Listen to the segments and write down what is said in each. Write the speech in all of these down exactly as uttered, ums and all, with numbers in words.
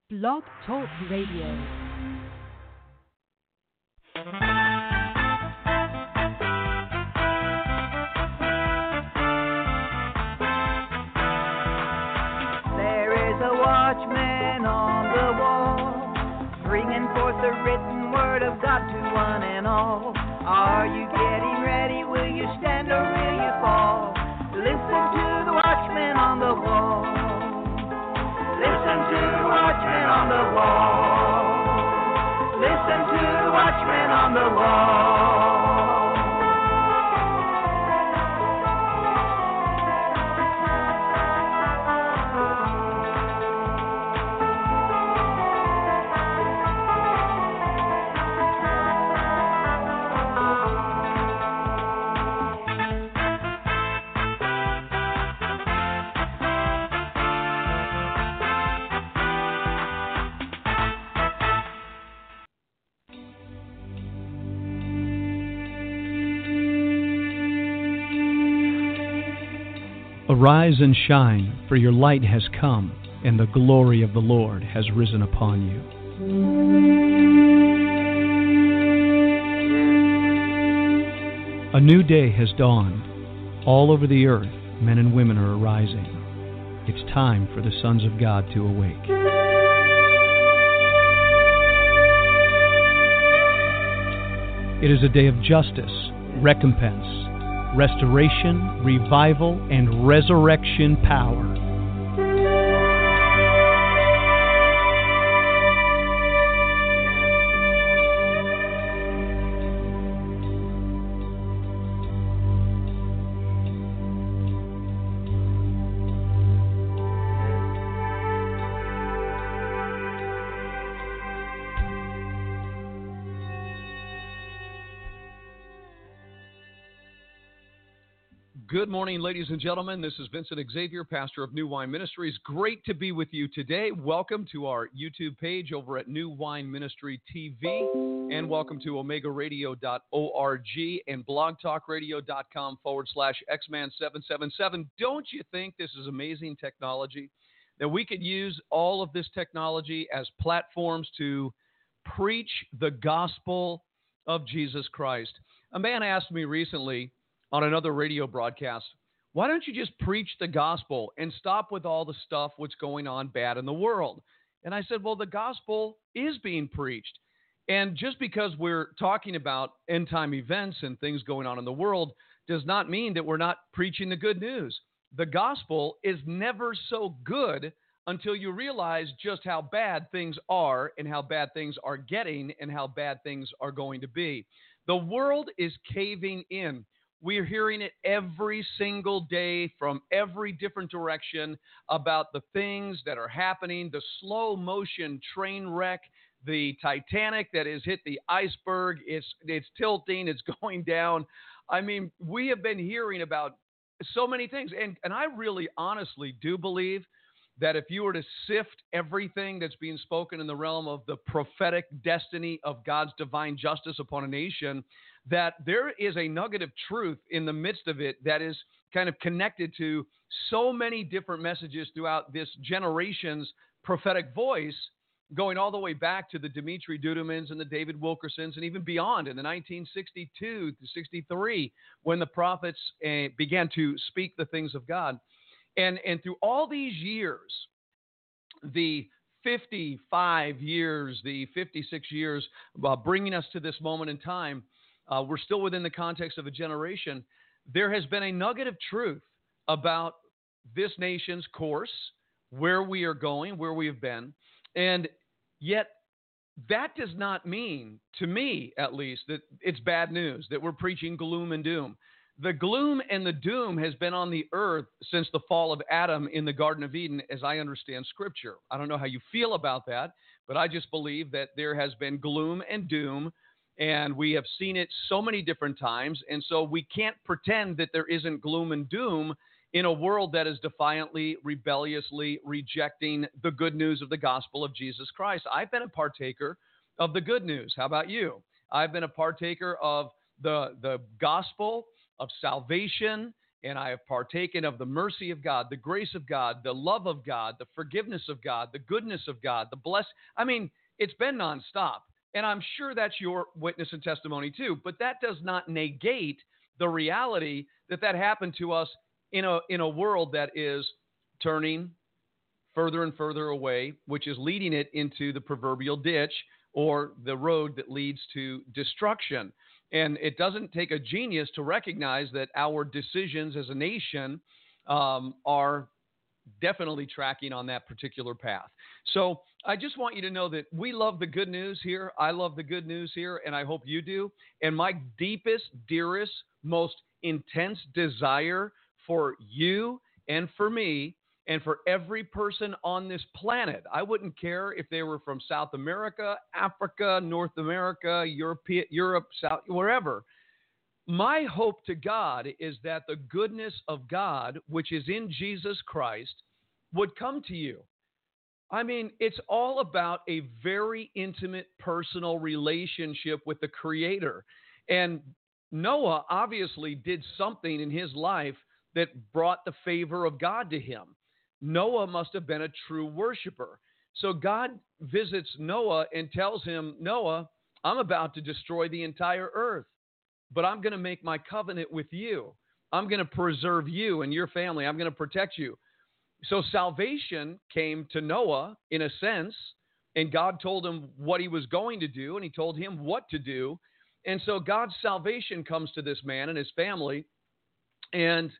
Blog Talk Radio. Watchman on the wall, bringing forth the written word of God to one and all. Are you getting ready? Will you stand or will you fall? Listen to the watchman on the wall. Listen to the watchman on the wall. Listen to the watchman on the wall. Arise and shine, for your light has come, and the glory of the Lord has risen upon you. A new day has dawned. All over the earth, men and women are arising. It's time for the sons of God to awake. It is a day of justice, recompense, restoration, revival, and resurrection power. Good morning, ladies and gentlemen. This is Vincent Xavier, pastor of New Wine Ministries. Great to be with you today. Welcome to our YouTube page over at New Wine Ministry T V, and welcome to omega radio dot org and blogtalkradio.com forward slash xman seven seven seven. Don't you think this is amazing technology? That we could use all of this technology as platforms to preach the gospel of Jesus Christ. A man asked me recently on another radio broadcast, why don't you just preach the gospel and stop with all the stuff what's going on bad in the world? And I said, well, the gospel is being preached. And just because we're talking about end-time events and things going on in the world does not mean that we're not preaching the good news. The gospel is never so good until you realize just how bad things are and how bad things are getting and how bad things are going to be. The world is caving in. We're hearing it every single day from every different direction about the things that are happening, the slow motion train wreck, the Titanic that has hit the iceberg. It's, it's tilting. It's going down. I mean, we have been hearing about so many things. And, and I really honestly do believe that if you were to sift everything that's being spoken in the realm of the prophetic destiny of God's divine justice upon a nation, that there is a nugget of truth in the midst of it that is kind of connected to so many different messages throughout this generation's prophetic voice, going all the way back to the Dimitri Dudimans and the David Wilkersons and even beyond in the nineteen sixty-two to sixty-three when the prophets uh, began to speak the things of God. And, and through all these years, the fifty-five years, the fifty-six years, uh, bringing us to this moment in time, Uh, we're still within the context of a generation. There has been a nugget of truth about this nation's course, where we are going, where we have been. And yet that does not mean, to me at least, that it's bad news, that we're preaching gloom and doom. The gloom and the doom has been on the earth since the fall of Adam in the Garden of Eden, as I understand Scripture. I don't know how you feel about that, but I just believe that there has been gloom and doom. And we have seen it so many different times. And so we can't pretend that there isn't gloom and doom in a world that is defiantly, rebelliously rejecting the good news of the gospel of Jesus Christ. I've been a partaker of the good news. How about you? I've been a partaker of the, the gospel of salvation and I have partaken of the mercy of God, the grace of God, the love of God, the forgiveness of God, the goodness of God, the bless. I mean, it's been nonstop. And I'm sure that's your witness and testimony too. But that does not negate the reality that that happened to us in a in a world that is turning further and further away, which is leading it into the proverbial ditch or the road that leads to destruction. And it doesn't take a genius to recognize that our decisions as a nation um, are definitely tracking on that particular path. So I just want you to know that we love the good news here. I love the good news here, and I hope you do. And my deepest, dearest, most intense desire for you and for me and for every person on this planet, I wouldn't care if they were from South America, Africa, North America, Europe, Europe, South, wherever. My hope to God is that the goodness of God, which is in Jesus Christ, would come to you. I mean, it's all about a very intimate, personal relationship with the Creator. And Noah obviously did something in his life that brought the favor of God to him. Noah must have been a true worshiper. So God visits Noah and tells him, Noah, I'm about to destroy the entire earth, but I'm going to make my covenant with you. I'm going to preserve you and your family. I'm going to protect you. So salvation came to Noah in a sense, and God told him what he was going to do, and he told him what to do. And so God's salvation comes to this man and his family, and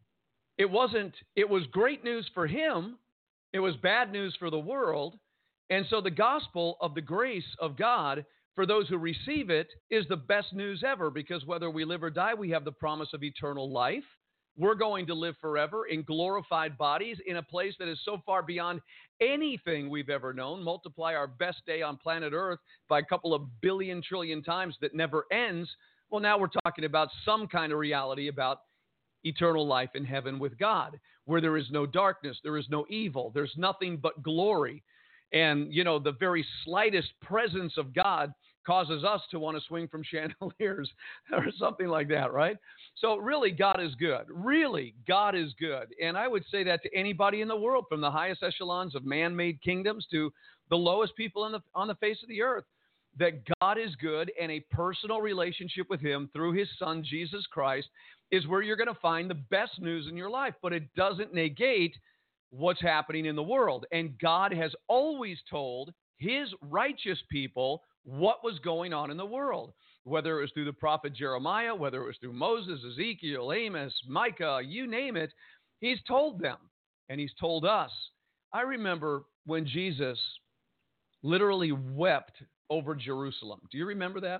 it wasn't, it was great news for him. It was bad news for the world. And so the gospel of the grace of God for those who receive it is the best news ever, because whether we live or die, we have the promise of eternal life. We're going to live forever in glorified bodies in a place that is so far beyond anything we've ever known. Multiply our best day on planet Earth by a couple of billion trillion times that never ends. Well, now we're talking about some kind of reality about eternal life in heaven with God, where there is no darkness, there is no evil, there's nothing but glory. And, you know, the very slightest presence of God causes us to want to swing from chandeliers or something like that, right? So really, God is good. Really, God is good. And I would say that to anybody in the world, from the highest echelons of man-made kingdoms to the lowest people on the, on the face of the earth, that God is good, and a personal relationship with him through his son, Jesus Christ, is where you're going to find the best news in your life. But it doesn't negate what's happening in the world. And God has always told his righteous people what was going on in the world, whether it was through the prophet Jeremiah, whether it was through Moses, Ezekiel, Amos, Micah, you name it. He's told them, and he's told us. I remember when Jesus literally wept over Jerusalem. Do you remember that?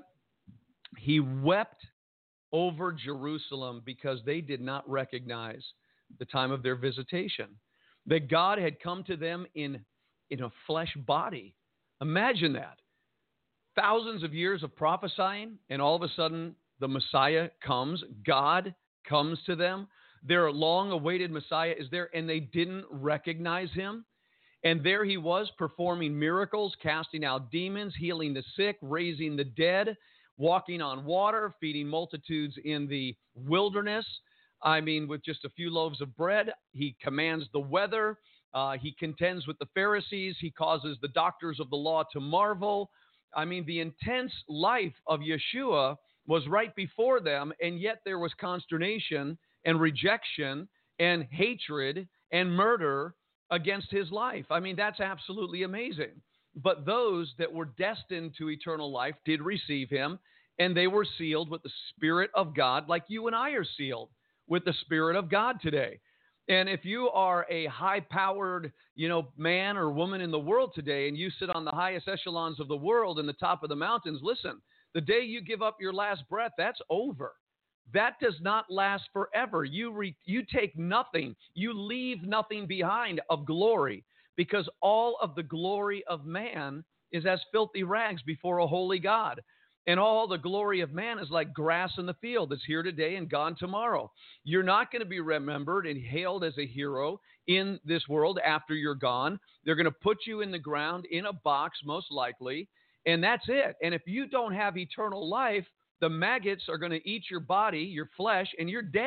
He wept over Jerusalem because they did not recognize the time of their visitation, that God had come to them in, in a flesh body. Imagine that. Thousands of years of prophesying, and all of a sudden the Messiah comes. God comes to them. Their long-awaited Messiah is there, and they didn't recognize him. And there he was, performing miracles, casting out demons, healing the sick, raising the dead, walking on water, feeding multitudes in the wilderness. I mean, with just a few loaves of bread. He commands the weather. Uh, he contends with the Pharisees. He causes the doctors of the law to marvel. I mean, the intense life of Yeshua was right before them, and yet there was consternation and rejection and hatred and murder against his life. I mean, that's absolutely amazing. But those that were destined to eternal life did receive him, and they were sealed with the Spirit of God, like you and I are sealed with the Spirit of God today. And if you are a high-powered, you know, man or woman in the world today, and you sit on the highest echelons of the world and the top of the mountains, listen, the day you give up your last breath, that's over. That does not last forever. You re, you take nothing. You leave nothing behind of glory, because all of the glory of man is as filthy rags before a holy God. And all the glory of man is like grass in the field that's here today and gone tomorrow. You're not going to be remembered and hailed as a hero in this world after you're gone. They're going to put you in the ground in a box, most likely, and that's it. And if you don't have eternal life, the maggots are going to eat your body, your flesh, and you're dead.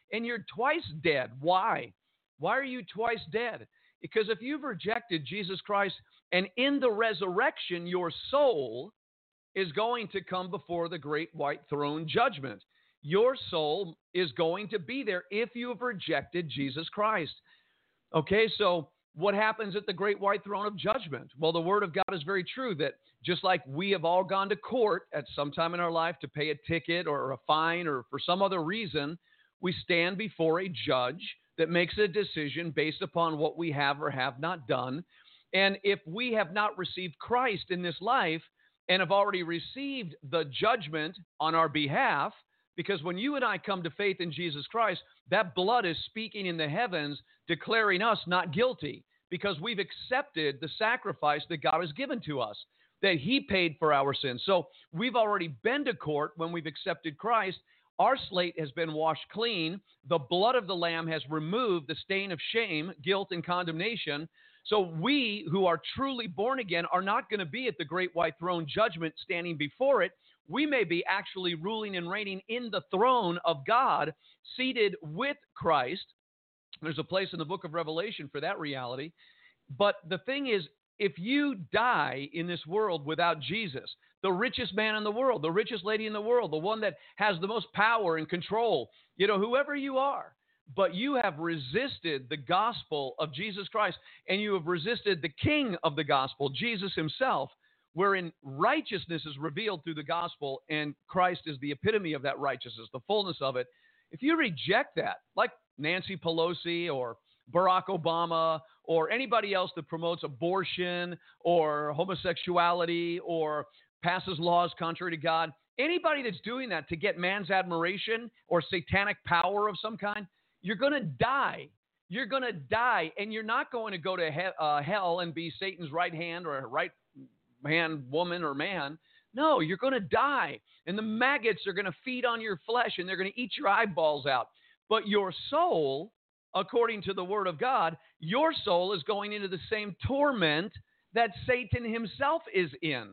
and you're twice dead. Why? Why are you twice dead? Because if you've rejected Jesus Christ, and in the resurrection, your soul is going to come before the great white throne judgment. Your soul is going to be there if you have rejected Jesus Christ. Okay, so what happens at the great white throne of judgment? Well, the word of God is very true that just like we have all gone to court at some time in our life to pay a ticket or a fine or for some other reason, we stand before a judge that makes a decision based upon what we have or have not done. And if we have not received Christ in this life and have already received the judgment on our behalf, because when you and I come to faith in Jesus Christ, that blood is speaking in the heavens, declaring us not guilty, because we've accepted the sacrifice that God has given to us, that he paid for our sins. So we've already been to court when we've accepted Christ. Our slate has been washed clean. The blood of the Lamb has removed the stain of shame, guilt, and condemnation. So we who are truly born again are not going to be at the great white throne judgment standing before it. We may be actually ruling and reigning in the throne of God, seated with Christ. There's a place in the book of Revelation for that reality. But the thing is, if you die in this world without Jesus, the richest man in the world, the richest lady in the world, the one that has the most power and control, you know, whoever you are, but you have resisted the gospel of Jesus Christ, and you have resisted the king of the gospel, Jesus himself, wherein righteousness is revealed through the gospel, and Christ is the epitome of that righteousness, the fullness of it. If you reject that, like Nancy Pelosi or Barack Obama or anybody else that promotes abortion or homosexuality or passes laws contrary to God, anybody that's doing that to get man's admiration or satanic power of some kind, you're going to die. You're going to die, and you're not going to go to he- uh, hell and be Satan's right hand or right hand, woman, or man. No, you're going to die, and the maggots are going to feed on your flesh, and they're going to eat your eyeballs out. But your soul, according to the word of God, your soul is going into the same torment that Satan himself is in.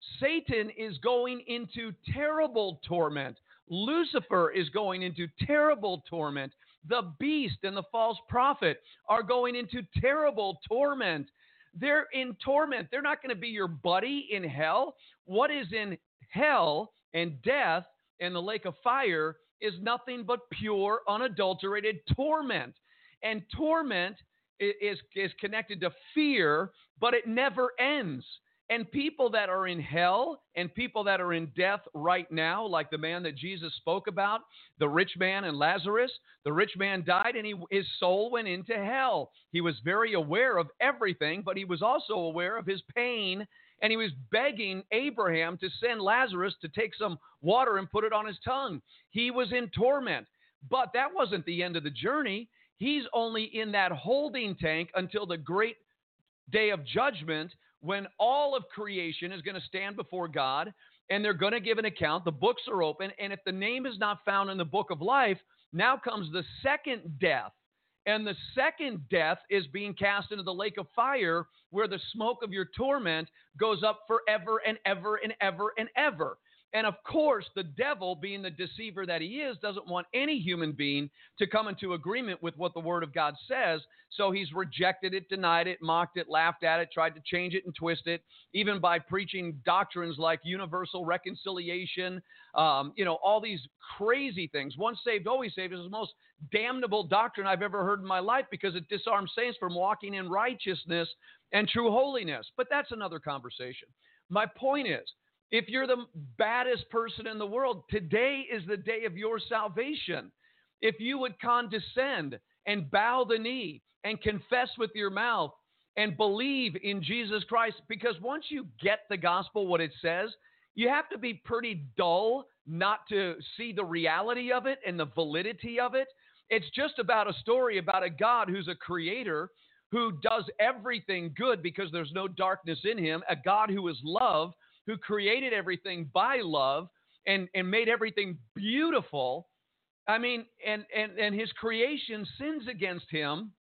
Satan is going into terrible torment. Lucifer is going into terrible torment. The beast and the false prophet are going into terrible torment. They're in torment. They're not going to be your buddy in hell. What is in hell and death and the lake of fire is nothing but pure, unadulterated torment. And torment is, is connected to fear, but it never ends. And people that are in hell and people that are in death right now, like the man that Jesus spoke about, the rich man and Lazarus, the rich man died and he, his soul went into hell. He was very aware of everything, but he was also aware of his pain, and he was begging Abraham to send Lazarus to take some water and put it on his tongue. He was in torment, but that wasn't the end of the journey. He's only in that holding tank until the great day of judgment, when all of creation is going to stand before God and they're going to give an account. The books are open, and if the name is not found in the book of life, now comes the second death. And the second death is being cast into the lake of fire, where the smoke of your torment goes up forever and ever and ever and ever. And of course, the devil, being the deceiver that he is, doesn't want any human being to come into agreement with what the Word of God says. So he's rejected it, denied it, mocked it, laughed at it, tried to change it and twist it, even by preaching doctrines like universal reconciliation, um, you know, all these crazy things. Once saved, always saved is the most damnable doctrine I've ever heard in my life, because it disarms saints from walking in righteousness and true holiness. But that's another conversation. My point is, if you're the baddest person in the world, today is the day of your salvation. If you would condescend and bow the knee and confess with your mouth and believe in Jesus Christ, because once you get the gospel, what it says, you have to be pretty dull not to see the reality of it and the validity of it. It's just about a story about a God who's a creator, who does everything good because there's no darkness in him, a God who is love, who created everything by love and, and made everything beautiful. I mean, and, and, and his creation sins against him,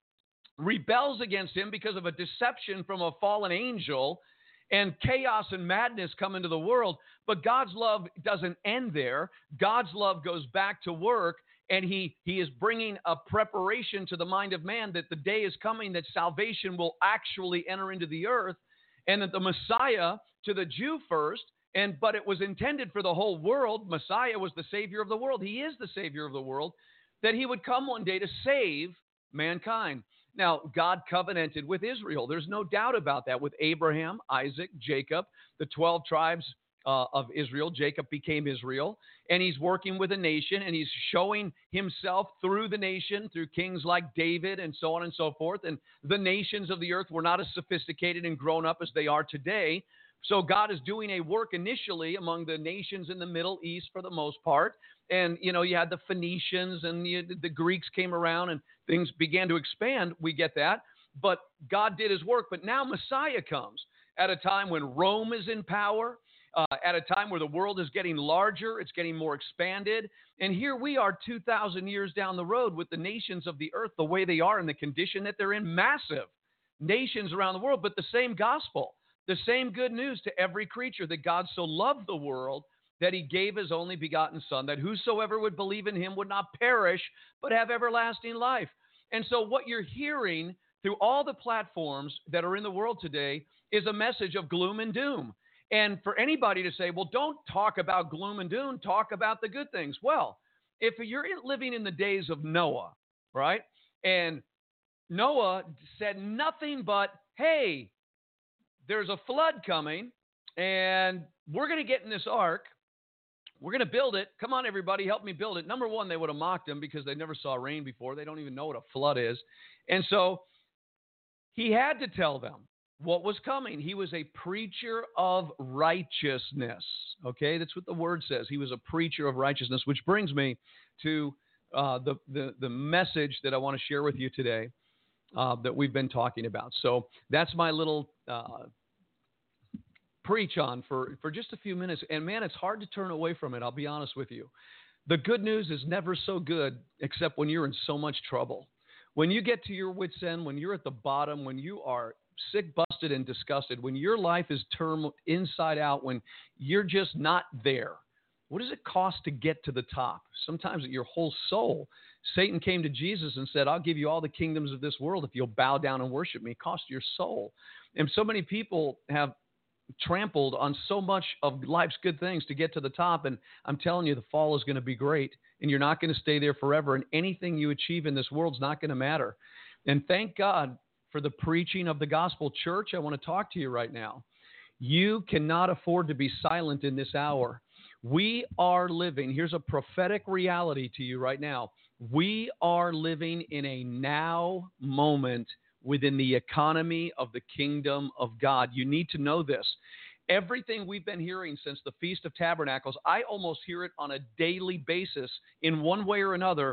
rebels against him because of a deception from a fallen angel, and chaos and madness come into the world. But God's love doesn't end there. God's love goes back to work, And he, he is bringing a preparation to the mind of man that the day is coming that salvation will actually enter into the earth, and that the Messiah, to the Jew first, and but it was intended for the whole world. Messiah was the Savior of the world. He is the Savior of the world, that he would come one day to save mankind. Now, God covenanted with Israel. There's no doubt about that. With Abraham, Isaac, Jacob, the twelve tribes uh, of Israel, Jacob became Israel. And he's working with a nation, and he's showing himself through the nation, through kings like David and so on and so forth. And the nations of the earth were not as sophisticated and grown up as they are today. So God is doing a work initially among the nations in the Middle East for the most part. And, you know, you had the Phoenicians and the, the Greeks came around and things began to expand. We get that. But God did his work. But now Messiah comes at a time when Rome is in power, uh, at a time where the world is getting larger, it's getting more expanded. And here we are two thousand years down the road with the nations of the earth the way they are and the condition that they're in. Massive nations around the world, but the same gospel, the same good news to every creature, that God so loved the world that he gave his only begotten Son, that whosoever would believe in him would not perish, but have everlasting life. And so what you're hearing through all the platforms that are in the world today is a message of gloom and doom. And for anybody to say, well, don't talk about gloom and doom, talk about the good things. Well, if you're living in the days of Noah, right? And Noah said nothing but, hey, there's a flood coming, and we're going to get in this ark. We're going to build it. Come on, everybody, help me build it. Number one, they would have mocked him because they never saw rain before. They don't even know what a flood is. And so he had to tell them what was coming. He was a preacher of righteousness. Okay, that's what the word says. He was a preacher of righteousness, which brings me to uh, the, the, the message that I want to share with you today uh, that we've been talking about. So that's my little uh, preach on for, for just a few minutes. And man, it's hard to turn away from it. I'll be honest with you. The good news is never so good except when you're in so much trouble. When you get to your wit's end, when you're at the bottom, when you are sick, busted, and disgusted, when your life is turned inside out, when you're just not there, what does it cost to get to the top? Sometimes your whole soul. Satan came to Jesus and said, I'll give you all the kingdoms of this world if you'll bow down and worship me. It cost your soul. And so many people have trampled on so much of life's good things to get to the top. And I'm telling you, the fall is going to be great, and you're not going to stay there forever. And anything you achieve in this world is not going to matter. And thank God for the preaching of the gospel. Church, I want to talk to you right now. You cannot afford to be silent in this hour. We are living, here's a prophetic reality to you right now. We are living in a now moment within the economy of the kingdom of God. You need to know this. Everything we've been hearing since the Feast of Tabernacles, I almost hear it on a daily basis in one way or another.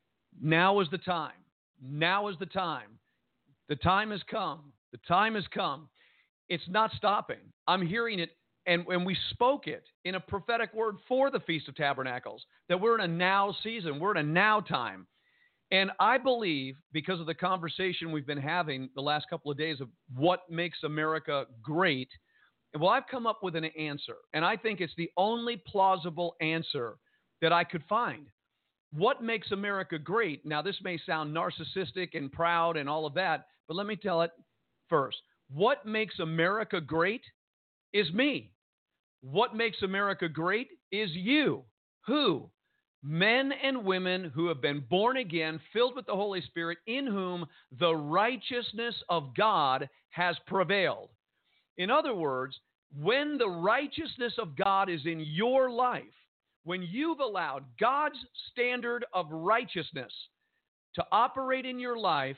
Now is the time. Now is the time. The time has come. The time has come. It's not stopping. I'm hearing it, and, and we spoke it in a prophetic word for the Feast of Tabernacles, that we're in a now season. We're in a now time. And I believe, because of the conversation we've been having the last couple of days of what makes America great, well, I've come up with an answer, and I think it's the only plausible answer that I could find. What makes America great? Now, this may sound narcissistic and proud and all of that, but let me tell it first. What makes America great is me. What makes America great is you. Who? Men and women who have been born again, filled with the Holy Spirit, in whom the righteousness of God has prevailed. In other words, when the righteousness of God is in your life, when you've allowed God's standard of righteousness to operate in your life,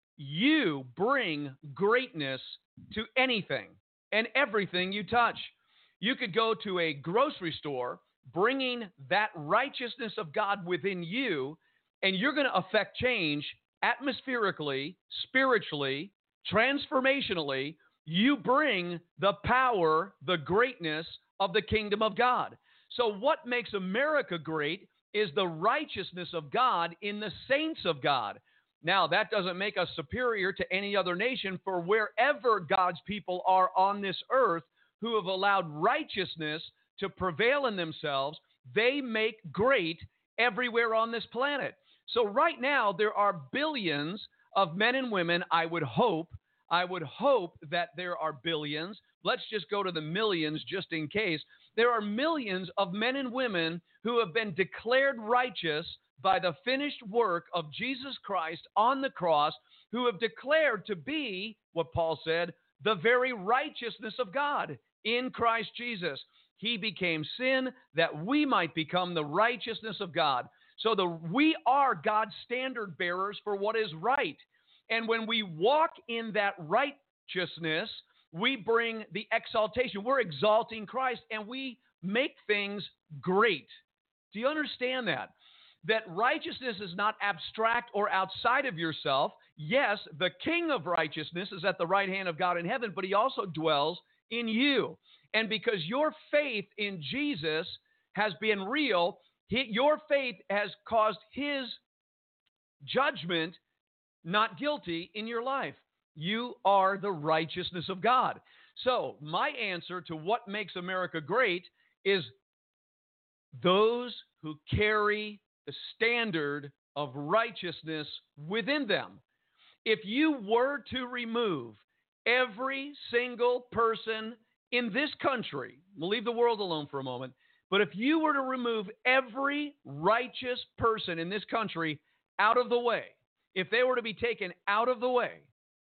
you bring greatness to anything and everything you touch. You could go to a grocery store bringing that righteousness of God within you, and you're going to affect change atmospherically, spiritually, transformationally. You bring the power, the greatness of the kingdom of God. So what makes America great is the righteousness of God in the saints of God. Now, that doesn't make us superior to any other nation, for wherever God's people are on this earth who have allowed righteousness to prevail in themselves, they make great everywhere on this planet. So right now, there are billions of men and women, I would hope, I would hope that there are billions. Let's just go to the millions just in case. There are millions of men and women who have been declared righteous by the finished work of Jesus Christ on the cross, who have declared to be, what Paul said, the very righteousness of God in Christ Jesus. He became sin that we might become the righteousness of God. So the we are God's standard bearers for what is right. And when we walk in that righteousness, we bring the exaltation. We're exalting Christ, and we make things great. Do you understand that? That righteousness is not abstract or outside of yourself. Yes, the King of righteousness is at the right hand of God in heaven, but he also dwells in you. And because your faith in Jesus has been real, he, your faith has caused his judgment, not guilty, in your life. You are the righteousness of God. So my answer to what makes America great is those who carry the standard of righteousness within them. If you were to remove every single person in this country, we'll leave the world alone for a moment, but if you were to remove every righteous person in this country out of the way, if they were to be taken out of the way,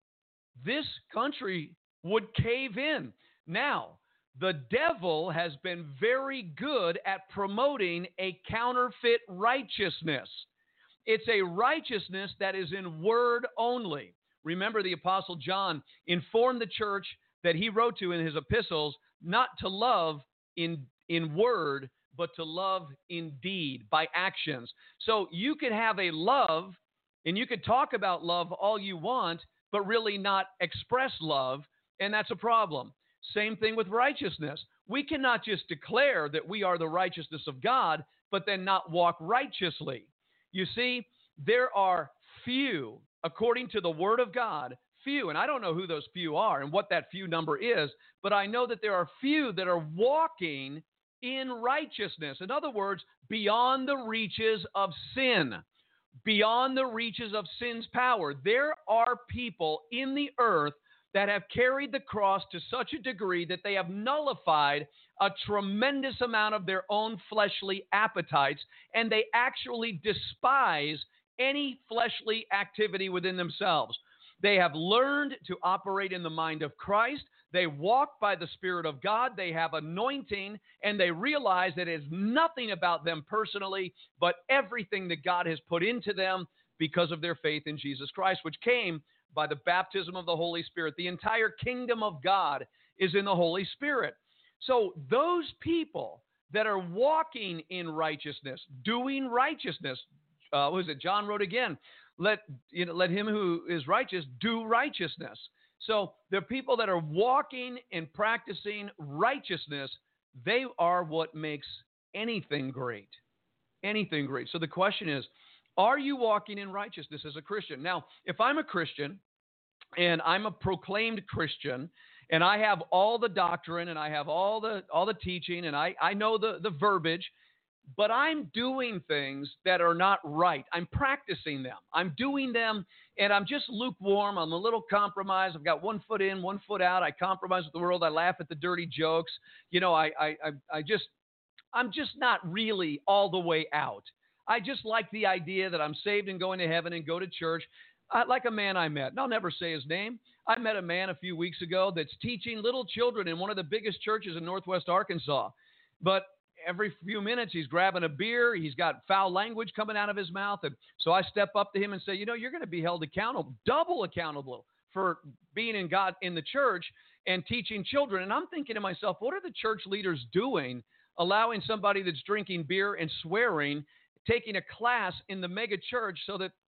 this country would cave in. Now, the devil has been very good at promoting a counterfeit righteousness. It's a righteousness that is in word only. Remember, the Apostle John informed the church that he wrote to in his epistles not to love in, in word, but to love in deed, by actions. So you could have a love, and you could talk about love all you want, but really not express love, and that's a problem. Same thing with righteousness. We cannot just declare that we are the righteousness of God, but then not walk righteously. You see, there are few, according to the Word of God, few, and I don't know who those few are and what that few number is, but I know that there are few that are walking in righteousness. In other words, beyond the reaches of sin. Beyond the reaches of sin's power. There are people in the earth that have carried the cross to such a degree that they have nullified a tremendous amount of their own fleshly appetites, and they actually despise any fleshly activity within themselves. They have learned to operate in the mind of Christ. They walk by the Spirit of God. They have anointing, and they realize that it is nothing about them personally, but everything that God has put into them because of their faith in Jesus Christ, which came by the baptism of the Holy Spirit. The entire kingdom of God is in the Holy Spirit. So those people that are walking in righteousness, doing righteousness, uh, what is it? John wrote again, let, you know, let him who is righteous do righteousness. So the people that are walking and practicing righteousness, they are what makes anything great. Anything great. So the question is, are you walking in righteousness as a Christian? Now, if I'm a Christian and I'm a proclaimed Christian and I have all the doctrine and I have all the all the teaching and I, I know the, the verbiage, but I'm doing things that are not right. I'm practicing them. I'm doing them, and I'm just lukewarm. I'm a little compromised. I've got one foot in, one foot out. I compromise with the world. I laugh at the dirty jokes. You know, I, I, I, I just, I'm just not really all the way out. I just like the idea that I'm saved and going to heaven and go to church. Uh, like a man I met, and I'll never say his name. I met a man a few weeks ago that's teaching little children in one of the biggest churches in Northwest Arkansas. But every few minutes, he's grabbing a beer. He's got foul language coming out of his mouth. And so I step up to him and say, you know, you're going to be held accountable, double accountable for being in God in the church and teaching children. And I'm thinking to myself, what are the church leaders doing, allowing somebody that's drinking beer and swearing, taking a class in the mega church so that,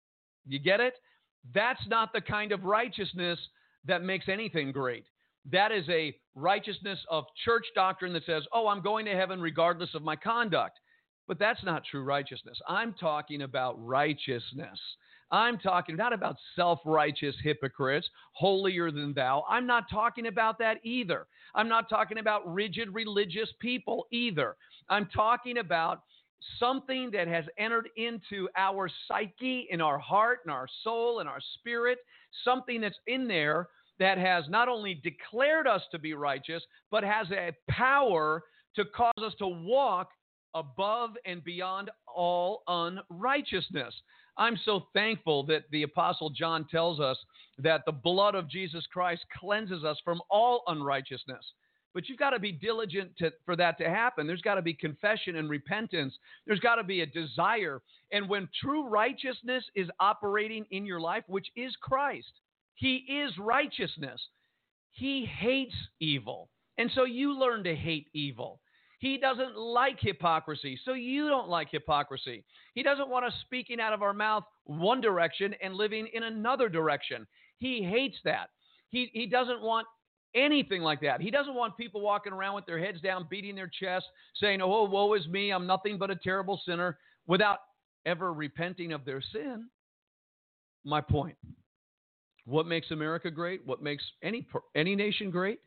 you get it? That's not the kind of righteousness that makes anything great. That is a righteousness of church doctrine that says, oh, I'm going to heaven regardless of my conduct. But that's not true righteousness. I'm talking about righteousness. I'm talking not about self-righteous hypocrites, holier than thou. I'm not talking about that either. I'm not talking about rigid religious people either. I'm talking about something that has entered into our psyche, in our heart, in our soul, in our spirit, something that's in there that has not only declared us to be righteous, but has a power to cause us to walk above and beyond all unrighteousness. I'm so thankful that the Apostle John tells us that the blood of Jesus Christ cleanses us from all unrighteousness. But you've got to be diligent to, for that to happen. There's got to be confession and repentance. There's got to be a desire. And when true righteousness is operating in your life, which is Christ, He is righteousness. He hates evil. And so you learn to hate evil. He doesn't like hypocrisy, so you don't like hypocrisy. He doesn't want us speaking out of our mouth one direction and living in another direction. He hates that. He, he doesn't want anything like that. He doesn't want people walking around with their heads down, beating their chest, saying, oh, woe is me, I'm nothing but a terrible sinner, without ever repenting of their sin. My point. What makes America great? What makes any any nation great?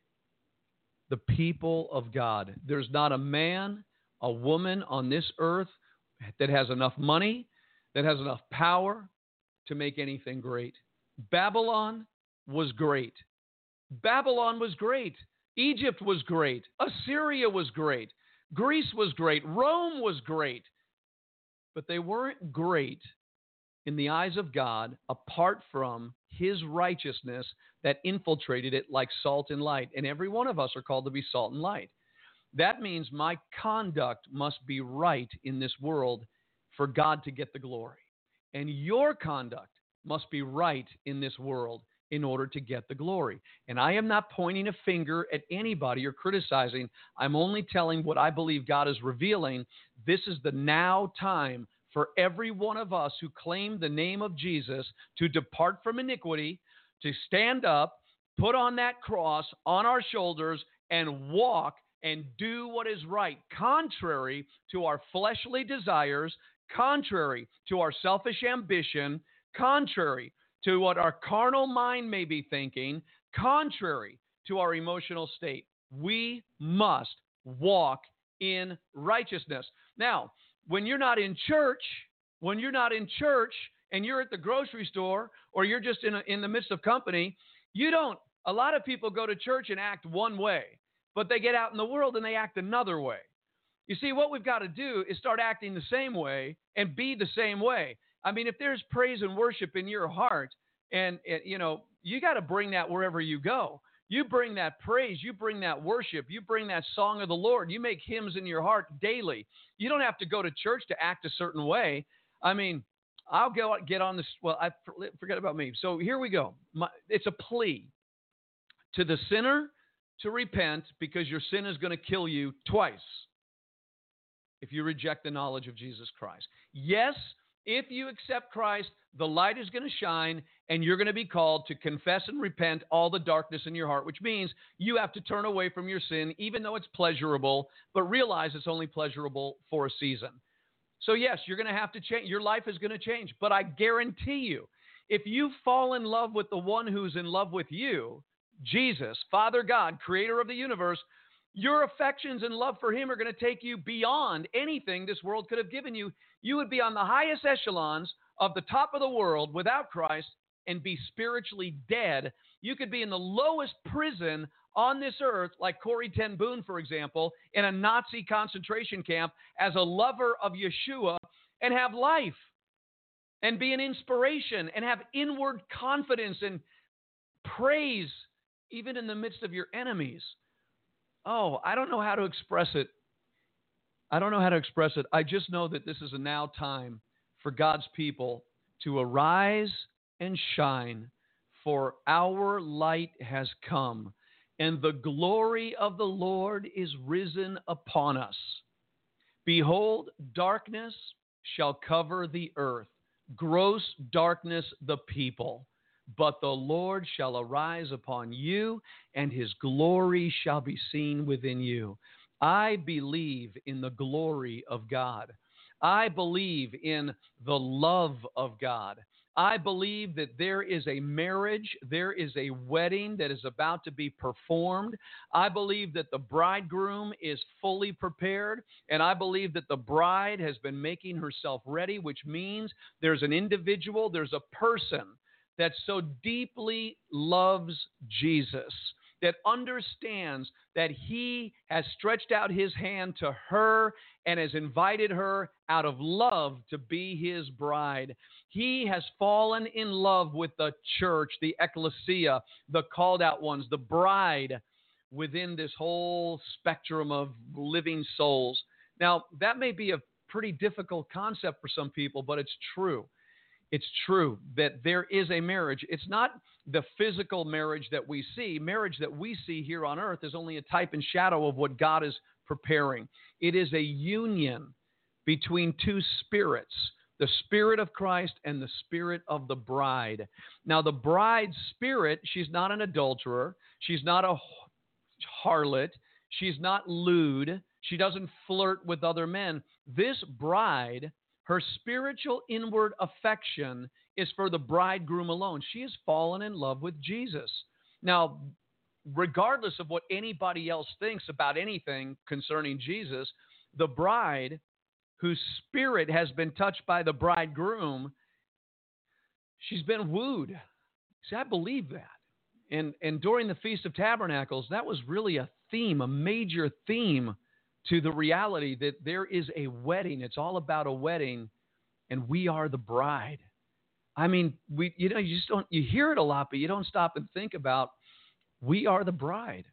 The people of God. There's not a man, a woman on this earth that has enough money, that has enough power to make anything great. Babylon was great. Babylon was great. Egypt was great. Assyria was great. Greece was great. Rome was great. But they weren't great in the eyes of God apart from His righteousness that infiltrated it like salt and light. And every one of us are called to be salt and light. That means my conduct must be right in this world for God to get the glory. And your conduct must be right in this world in order to get the glory. And I am not pointing a finger at anybody or criticizing. I'm only telling what I believe God is revealing. This is the now time for every one of us who claim the name of Jesus to depart from iniquity, to stand up, put on that cross on our shoulders, and walk and do what is right, contrary to our fleshly desires, contrary to our selfish ambition, contrary to what our carnal mind may be thinking, contrary to our emotional state. We must walk in righteousness. Now, when you're not in church, when you're not in church and you're at the grocery store or you're just in, a, in the midst of company, you don't, a lot of people go to church and act one way, but they get out in the world and they act another way. You see, what we've got to do is start acting the same way and be the same way. I mean, if there's praise and worship in your heart, and, and you know, you got to bring that wherever you go. You bring that praise, you bring that worship, you bring that song of the Lord. You make hymns in your heart daily. You don't have to go to church to act a certain way. I mean, I'll go get on this. Well, I forget about me. So here we go. My, it's a plea to the sinner to repent because your sin is going to kill you twice if you reject the knowledge of Jesus Christ. Yes, if you accept Christ, the light is going to shine and you're going to be called to confess and repent all the darkness in your heart, which means you have to turn away from your sin, even though it's pleasurable, but realize it's only pleasurable for a season. So yes, you're going to have to change. Your life is going to change, but I guarantee you, if you fall in love with the one who's in love with you, Jesus, Father God, creator of the universe, your affections and love for him are going to take you beyond anything this world could have given you. You would be on the highest echelons of the top of the world without Christ and be spiritually dead. You could be in the lowest prison on this earth, like Corrie ten Boom, for example, in a Nazi concentration camp as a lover of Yeshua and have life and be an inspiration and have inward confidence and praise even in the midst of your enemies. Oh, I don't know how to express it. I don't know how to express it. I just know that this is a now time for God's people to arise and shine, for our light has come, and the glory of the Lord is risen upon us. Behold, darkness shall cover the earth, gross darkness the people. But the Lord shall arise upon you, and his glory shall be seen within you. I believe in the glory of God. I believe in the love of God. I believe that there is a marriage, there is a wedding that is about to be performed. I believe that the bridegroom is fully prepared, and I believe that the bride has been making herself ready, which means there's an individual, there's a person that so deeply loves Jesus, that understands that he has stretched out his hand to her and has invited her out of love to be his bride. He has fallen in love with the church, the ecclesia, the called out ones, the bride within this whole spectrum of living souls. Now, that may be a pretty difficult concept for some people, but it's true. It's true that there is a marriage. It's not the physical marriage that we see. Marriage that we see here on earth is only a type and shadow of what God is preparing. It is a union between two spirits, the spirit of Christ and the spirit of the bride. Now, the bride's spirit, she's not an adulterer. She's not a harlot. She's not lewd. She doesn't flirt with other men. This bride, her spiritual inward affection is for the bridegroom alone. She has fallen in love with Jesus. Now, regardless of what anybody else thinks about anything concerning Jesus, the bride whose spirit has been touched by the bridegroom, she's been wooed. See, I believe that. And, and during the Feast of Tabernacles, that was really a theme, a major theme to the reality that there is a wedding. It's all about a wedding, and we are the bride. I mean, we you know, you just don't you hear it a lot, but you don't stop and think about we are the bride.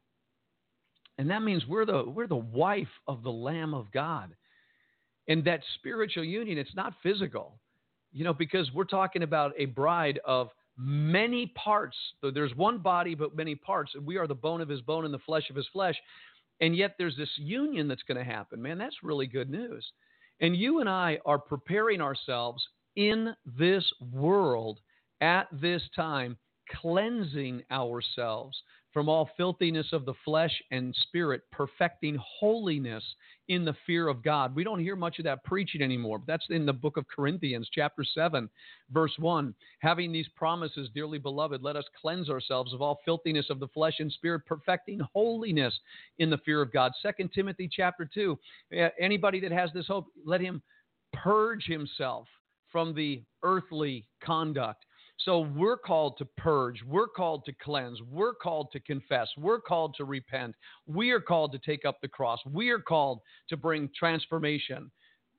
And that means we're the we're the wife of the Lamb of God. And that spiritual union, it's not physical. You know, because we're talking about a bride of many parts. So there's one body but many parts, and we are the bone of his bone and the flesh of his flesh. And yet there's this union that's going to happen. Man, that's really good news. And you and I are preparing ourselves in this world at this time, cleansing ourselves from all filthiness of the flesh and spirit, perfecting holiness in the fear of God. We don't hear much of that preaching anymore, but that's in the book of Corinthians, chapter seven, verse one. Having these promises, dearly beloved, let us cleanse ourselves of all filthiness of the flesh and spirit, perfecting holiness in the fear of God. Second Timothy, chapter two. Anybody that has this hope, let him purge himself from the earthly conduct. So we're called to purge. We're called to cleanse. We're called to confess. We're called to repent. We are called to take up the cross. We are called to bring transformation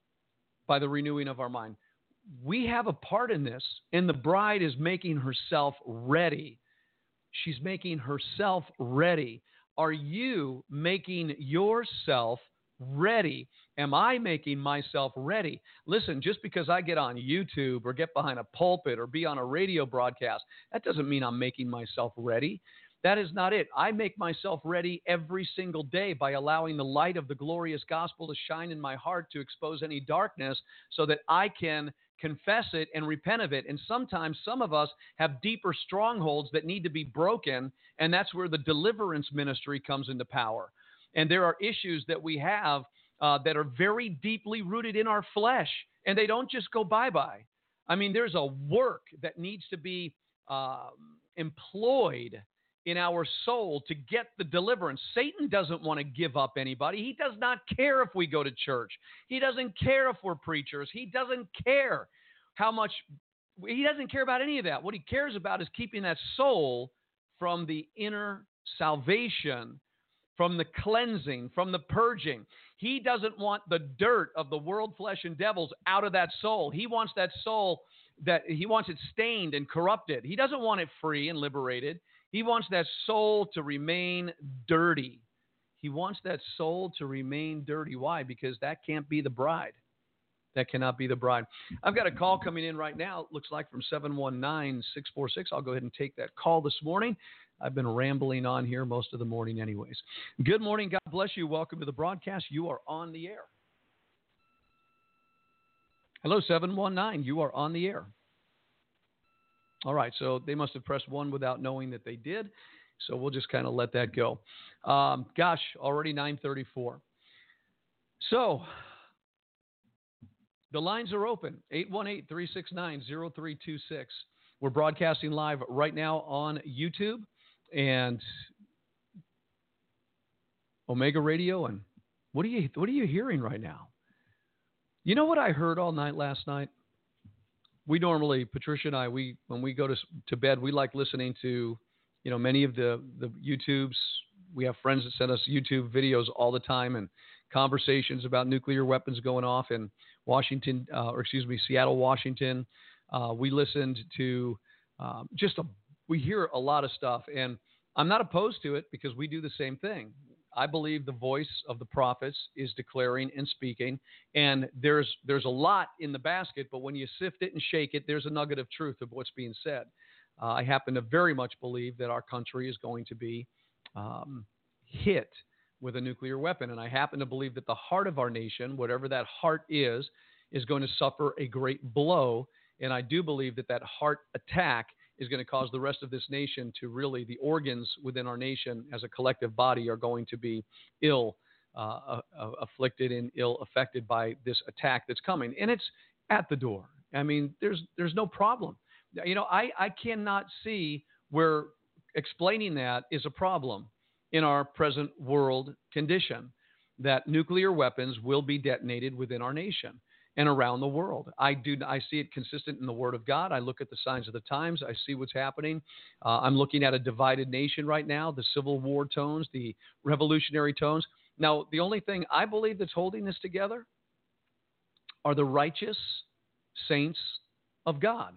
by the renewing of our mind. We have a part in this, and the bride is making herself ready. She's making herself ready. Are you making yourself ready? Am I making myself ready? Listen, just because I get on YouTube or get behind a pulpit or be on a radio broadcast, that doesn't mean I'm making myself ready. That is not it. I make myself ready every single day by allowing the light of the glorious gospel to shine in my heart to expose any darkness so that I can confess it and repent of it. And sometimes some of us have deeper strongholds that need to be broken, and that's where the deliverance ministry comes into power. And there are issues that we have uh, that are very deeply rooted in our flesh, and they don't just go bye-bye. I mean, there's a work that needs to be uh, employed in our soul to get the deliverance. Satan doesn't want to give up anybody. He does not care if we go to church. He doesn't care if we're preachers. He doesn't care how much – he doesn't care about any of that. What he cares about is keeping that soul from the inner salvation, from the cleansing, from the purging. He doesn't want the dirt of the world, flesh, and devils out of that soul. He wants that soul that he wants it stained and corrupted. He doesn't want it free and liberated. He wants that soul to remain dirty. He wants that soul to remain dirty. Why? Because that can't be the bride. That cannot be the bride. I've got a call coming in right now. It looks like from seven one nine, six four six. I'll go ahead and take that call this morning. I've been rambling on here most of the morning anyways. Good morning. God bless you. Welcome to the broadcast. You are on the air. Hello, seven one nine. You are on the air. All right. So they must have pressed one without knowing that they did. So we'll just kind of let that go. Um, gosh, already nine thirty-four. So The lines are open, eight one eight, three six nine, zero three two six. We're broadcasting live right now on YouTube and Omega Radio. And what are you, what are you hearing right now? You know what I heard all night last night? We normally, Patricia and I, we when we go to to bed, we like listening to, you know, many of the, the YouTubes. We have friends that send us YouTube videos all the time and conversations about nuclear weapons going off in Washington, uh, or excuse me, Seattle, Washington. Uh, we listened to um, just a, we hear a lot of stuff, and I'm not opposed to it because we do the same thing. I believe the voice of the prophets is declaring and speaking, and there's there's a lot in the basket, but when you sift it and shake it, there's a nugget of truth of what's being said. Uh, I happen to very much believe that our country is going to be um, hit with a nuclear weapon. And I happen to believe that the heart of our nation, whatever that heart is, is going to suffer a great blow. And I do believe that that heart attack is going to cause the rest of this nation to really, the organs within our nation as a collective body are going to be ill, uh, uh, afflicted and ill affected by this attack that's coming. And it's at the door. I mean, there's there's no problem. You know, I, I cannot see where explaining that is a problem in our present world condition, that nuclear weapons will be detonated within our nation and around the world. I do. I see it consistent in the Word of God. I look at the signs of the times. I see what's happening. Uh, I'm looking at a divided nation right now, the Civil War tones, the revolutionary tones. Now, the only thing I believe that's holding this together are the righteous saints of God.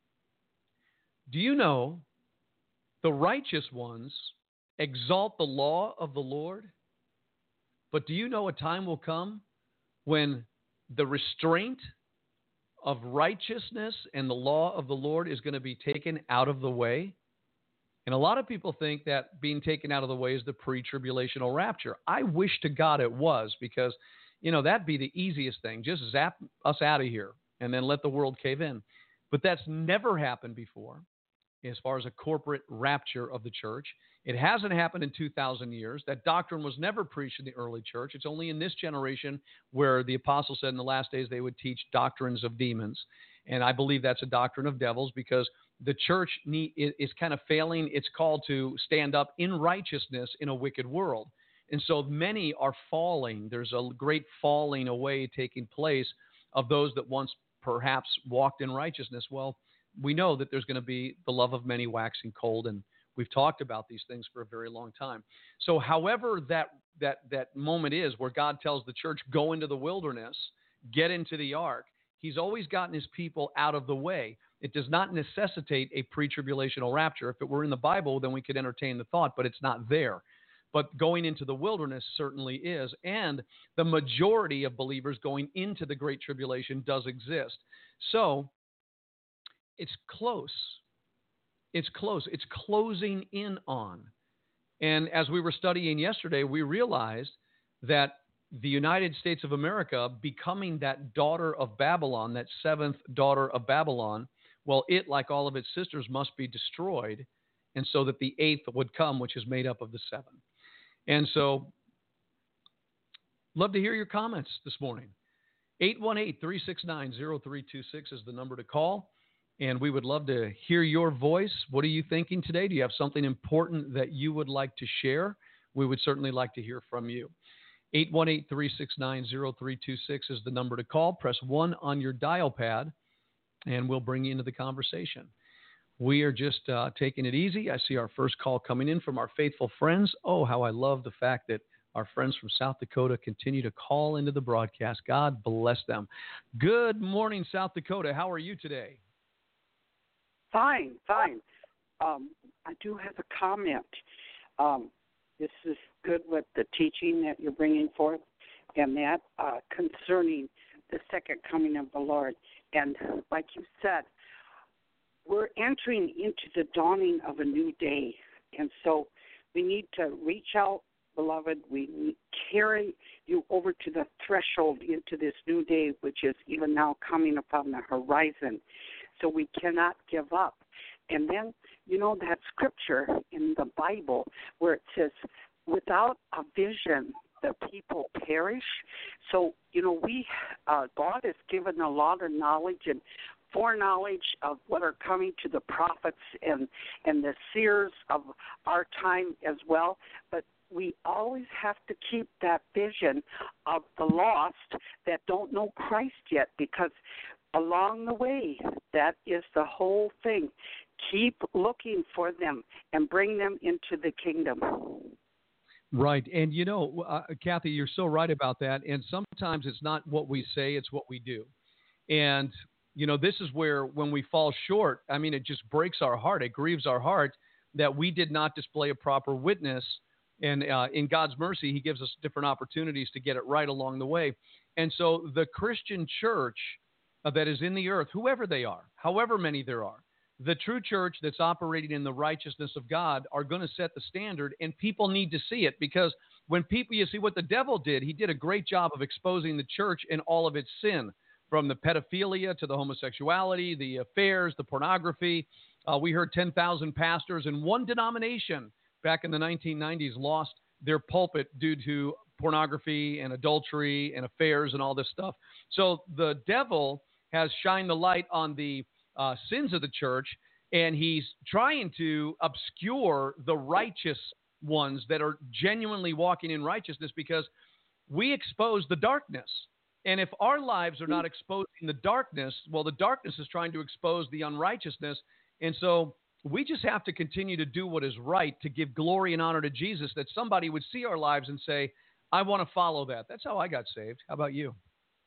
Do you know the righteous ones exalt the law of the Lord? But do you know a time will come when the restraint of righteousness and the law of the Lord is going to be taken out of the way? And a lot of people think that being taken out of the way is the pre-tribulational rapture. I wish to God it was, because, you know, that'd be the easiest thing. Just zap us out of here and then let the world cave in. But that's never happened before as far as a corporate rapture of the church. It hasn't happened in two thousand years. That doctrine was never preached in the early church. It's only in this generation where the apostle said in the last days they would teach doctrines of demons. And I believe that's a doctrine of devils, because the church need, is kind of failing its call to stand up in righteousness in a wicked world. And so many are falling. There's a great falling away taking place of those that once perhaps walked in righteousness. Well, we know that there's going to be the love of many waxing cold, and we've talked about these things for a very long time. So however that that that moment is where God tells the church, go into the wilderness, get into the ark, he's always gotten his people out of the way. It does not necessitate a pre-tribulational rapture. If it were in the Bible, then we could entertain the thought, but it's not there. But going into the wilderness certainly is, and the majority of believers going into the Great Tribulation does exist. So it's close. It's close. It's closing in on. And as we were studying yesterday, we realized that the United States of America becoming that daughter of Babylon, that seventh daughter of Babylon, well, it, like all of its sisters, must be destroyed, and so that the eighth would come, which is made up of the seven. And so, love to hear your comments this morning. eight one eight, three six nine, zero three two six is the number to call. And we would love to hear your voice. What are you thinking today? Do you have something important that you would like to share? We would certainly like to hear from you. eight one eight, three six nine, zero three two six is the number to call. Press one on your dial pad, and we'll bring you into the conversation. We are just uh, taking it easy. I see our first call coming in from our faithful friends. Oh, how I love the fact that our friends from South Dakota continue to call into the broadcast. God bless them. Good morning, South Dakota. How are you today? Fine, fine. Um, I do have a comment. Um, this is good with the teaching that you're bringing forth, and that uh, concerning the second coming of the Lord. And like you said, we're entering into the dawning of a new day. And so we need to reach out, beloved. We need carry you over to the threshold into this new day, which is even now coming upon the horizon. So we cannot give up. And then, you know, that scripture in the Bible where it says, without a vision, the people perish. So, you know, we, uh, God has given a lot of knowledge and foreknowledge of what are coming to the prophets and, and the seers of our time as well. But we always have to keep that vision of the lost that don't know Christ yet, because along the way, that is the whole thing. Keep looking for them and bring them into the kingdom. Right. And, you know, uh, Kathy, you're so right about that. And sometimes it's not what we say, it's what we do. And, you know, this is where when we fall short, I mean, it just breaks our heart. It grieves our heart that we did not display a proper witness. And uh, in God's mercy, he gives us different opportunities to get it right along the way. And so the Christian church uh, that is in the earth, whoever they are, however many there are, the true church that's operating in the righteousness of God are going to set the standard, and people need to see it, because when people, you see what the devil did, he did a great job of exposing the church in all of its sin, from the pedophilia to the homosexuality, the affairs, the pornography. Uh, we heard ten thousand pastors in one denomination back in the nineteen nineties lost their pulpit due to pornography and adultery and affairs and all this stuff. So the devil has shined the light on the uh, sins of the church, and he's trying to obscure the righteous ones that are genuinely walking in righteousness, because we expose the darkness. And if our lives are not exposing the darkness, well, the darkness is trying to expose the unrighteousness. And so we just have to continue to do what is right to give glory and honor to Jesus, that somebody would see our lives and say, I want to follow that. That's how I got saved. How about you?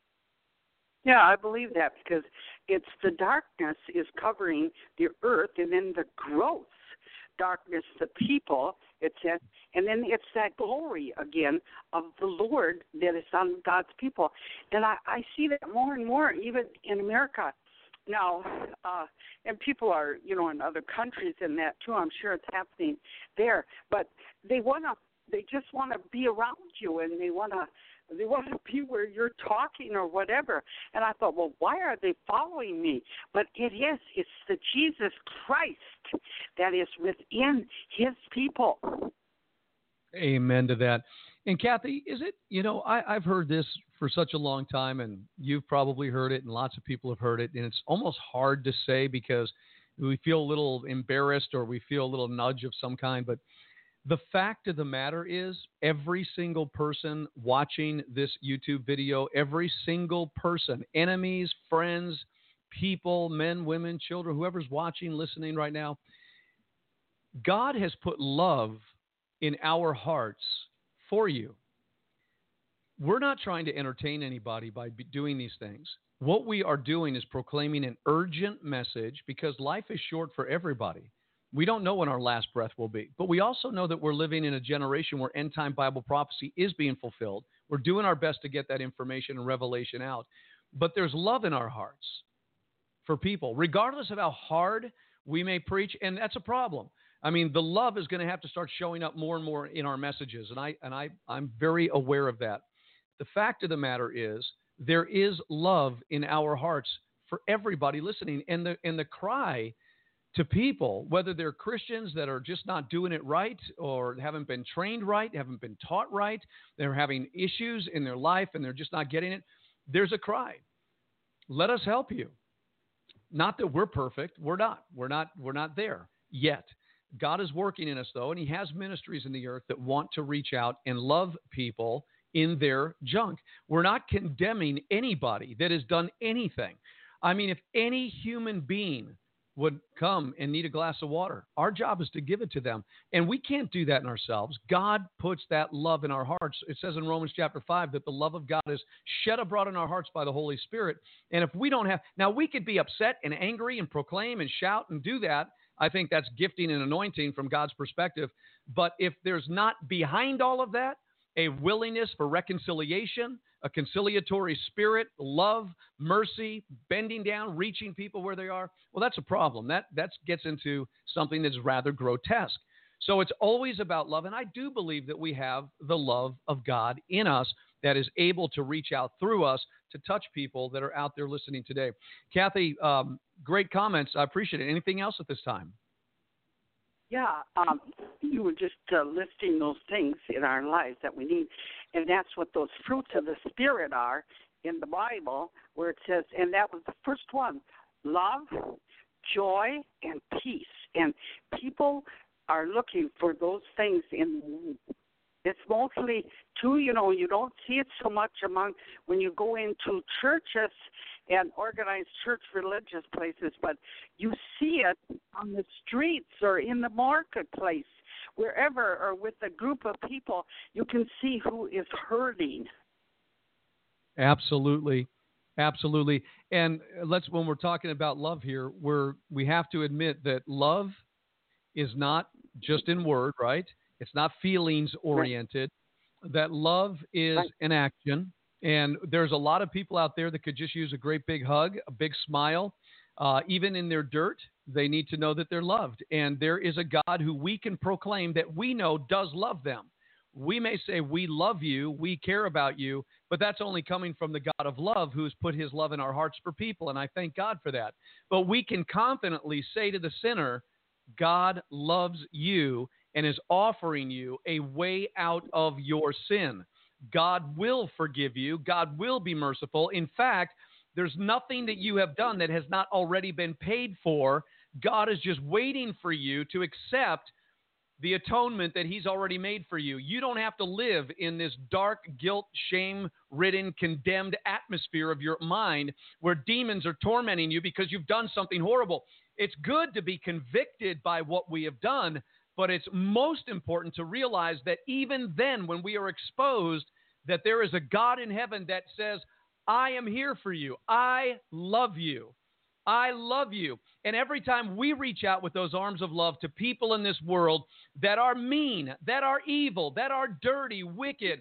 Yeah, I believe that, because it's the darkness is covering the earth, and then the gross darkness, the people, it says, and then it's that glory again of the Lord that is on God's people. And I, I see that more and more, even in America. Now, uh, and people are, you know, in other countries and that too. I'm sure it's happening there. But they want to, they just want to be around you, and they want to, they want to be where you're talking or whatever. And I thought, well, why are they following me? But it is, it's the Jesus Christ that is within his people. Amen to that. And Kathy, is it, you know, I, I've heard this for such a long time, and you've probably heard it, and lots of people have heard it, and it's almost hard to say because we feel a little embarrassed or we feel a little nudge of some kind. But the fact of the matter is, every single person watching this YouTube video, every single person, enemies, friends, people, men, women, children, whoever's watching, listening right now, God has put love in our hearts for you. We're not trying to entertain anybody by doing these things. What we are doing is proclaiming an urgent message, because life is short for everybody. We don't know when our last breath will be, but we also know that we're living in a generation where end-time Bible prophecy is being fulfilled. We're doing our best to get that information and revelation out, but there's love in our hearts for people, regardless of how hard we may preach, and that's a problem. I mean, the love is going to have to start showing up more and more in our messages, and I and I I'm very aware of that. The fact of the matter is, there is love in our hearts for everybody listening, and the and the cry to people, whether they're Christians that are just not doing it right or haven't been trained right, haven't been taught right, they're having issues in their life and they're just not getting it, there's a cry. Let us help you. Not that we're perfect. We're not. We're not. We're not there yet. God is working in us, though, and he has ministries in the earth that want to reach out and love people in their junk. We're not condemning anybody that has done anything. I mean, if any human being would come and need a glass of water, our job is to give it to them. And we can't do that in ourselves. God puts that love in our hearts. It says in Romans chapter five that the love of God is shed abroad in our hearts by the Holy Spirit. And if we don't have, now we could be upset and angry and proclaim and shout and do that. I think that's gifting and anointing from God's perspective. But if there's not behind all of that a willingness for reconciliation, a conciliatory spirit, love, mercy, bending down, reaching people where they are, well, that's a problem. That that gets into something that's rather grotesque. So it's always about love. And I do believe that we have the love of God in us that is able to reach out through us to touch people that are out there listening today. Kathy, um, great comments. I appreciate it. Anything else at this time? Yeah, um, you were just uh, listing those things in our lives that we need, and that's what those fruits of the Spirit are in the Bible, where it says, and that was the first one, love, joy, and peace. And people are looking for those things in. It's mostly, too, you know, you don't see it so much among when you go into churches and organized church religious places, but you see it on the streets or in the marketplace, wherever, or with a group of people, you can see who is hurting. Absolutely. Absolutely. And let's, when we're talking about love here, we're, we have to admit that love is not just in word, right? It's not feelings oriented. Right. That love is right. an action. And there's a lot of people out there that could just use a great big hug, a big smile. Uh, even in their dirt, they need to know that they're loved. And there is a God who we can proclaim that we know does love them. We may say, we love you, we care about you, but that's only coming from the God of love who's put his love in our hearts for people. And I thank God for that. But we can confidently say to the sinner, God loves you and is offering you a way out of your sin. God will forgive you. God will be merciful. In fact, there's nothing that you have done that has not already been paid for. God is just waiting for you to accept the atonement that he's already made for you. You don't have to live in this dark, guilt, shame-ridden, condemned atmosphere of your mind where demons are tormenting you because you've done something horrible. It's good to be convicted by what we have done, but it's most important to realize that even then, when we are exposed, that there is a God in heaven that says, I am here for you. I love you. I love you. And every time we reach out with those arms of love to people in this world that are mean, that are evil, that are dirty, wicked,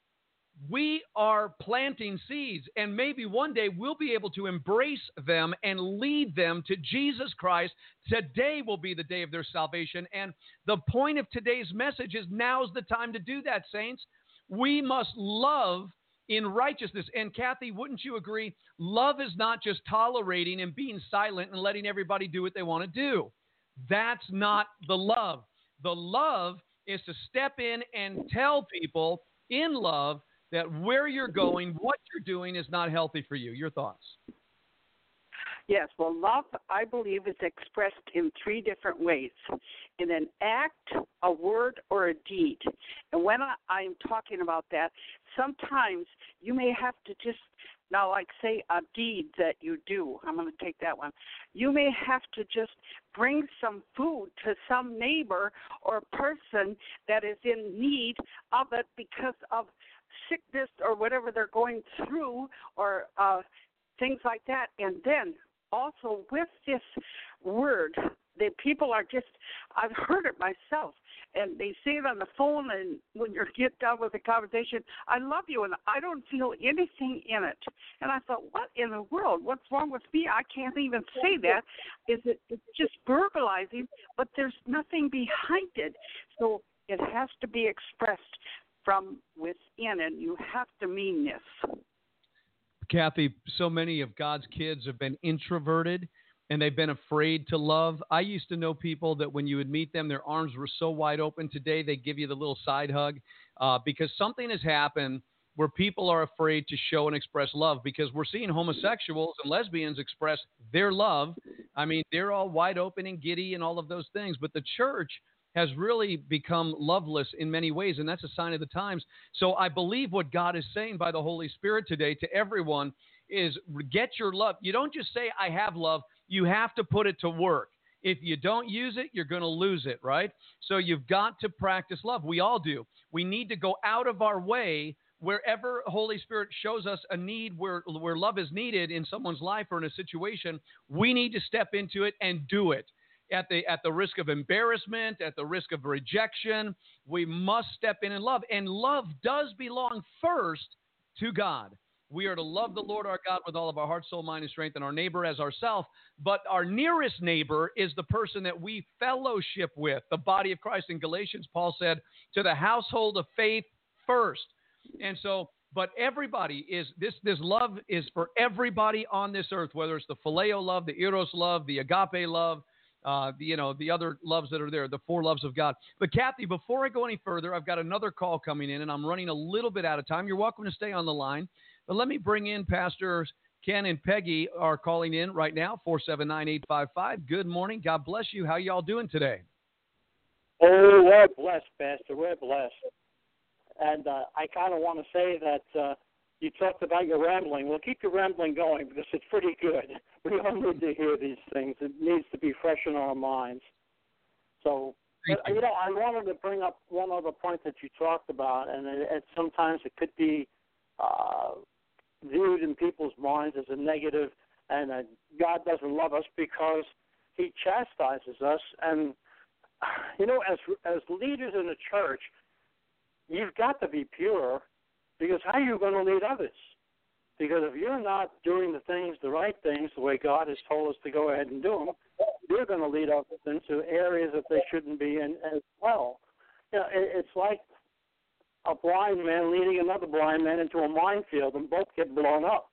we are planting seeds. And maybe one day we'll be able to embrace them and lead them to Jesus Christ. Today will be the day of their salvation. And the point of today's message is now's the time to do that, saints. We must love in righteousness. And Kathy, wouldn't you agree? Love is not just tolerating and being silent and letting everybody do what they want to do. That's not the love. The love is to step in and tell people in love that where you're going, what you're doing is not healthy for you. Your thoughts? Yes, well, love, I believe, is expressed in three different ways, in an act, a word, or a deed. And when I, I'm talking about that, sometimes you may have to just, now, like, say, a deed that you do. I'm going to take that one. You may have to just bring some food to some neighbor or person that is in need of it because of sickness or whatever they're going through, or uh, things like that. And then also with this word, the people are just, I've heard it myself, and they say it on the phone, and when you get done with the conversation, I love you, and I don't feel anything in it. And I thought, what in the world? What's wrong with me? I can't even say that. Is it, it's just verbalizing, but there's nothing behind it. So it has to be expressed from within, and you have to mean this. Kathy, so many of God's kids have been introverted and they've been afraid to love. I used to know people that when you would meet them, their arms were so wide open. Today, they give you the little side hug uh, because something has happened where people are afraid to show and express love, because we're seeing homosexuals and lesbians express their love. I mean, they're all wide open and giddy and all of those things, but the church has really become loveless in many ways, and that's a sign of the times. So I believe what God is saying by the Holy Spirit today to everyone is get your love. You don't just say, I have love. You have to put it to work. If you don't use it, you're going to lose it, right? So you've got to practice love. We all do. We need to go out of our way wherever Holy Spirit shows us a need where, where love is needed in someone's life or in a situation. We need to step into it and do it. At the at the risk of embarrassment, at the risk of rejection, we must step in and love. And love does belong first to God. We are to love the Lord our God with all of our heart, soul, mind, and strength, and our neighbor as ourselves. But our nearest neighbor is the person that we fellowship with, the body of Christ. In Galatians, Paul said, to the household of faith first. And so, but everybody is, this this love is for everybody on this earth, whether it's the phileo love, the eros love, the agape love. uh, the, you know, the other loves that are there, the four loves of God. But Kathy, before I go any further, I've got another call coming in, and I'm running a little bit out of time. You're welcome to stay on the line, but let me bring in Pastors Ken and Peggy are calling in right now, four seven nine, eight five five. Good morning. God bless you. How y'all doing today? Oh, we're blessed, Pastor. We're blessed. And uh, I kind of want to say that uh, you talked about your rambling. Well, keep your rambling going because it's pretty good. We all need to hear these things. It needs to be fresh in our minds. So, but, you. you know, I wanted to bring up one other point that you talked about, and it, it, sometimes it could be uh, viewed in people's minds as a negative, and uh, God doesn't love us because he chastises us. And, you know, as as leaders in the church, you've got to be pure, because how are you going to lead others? Because if you're not doing the things, the right things, the way God has told us to go ahead and do them, you're going to lead others into areas that they shouldn't be in as well. You know, it, it's like a blind man leading another blind man into a minefield, and both get blown up.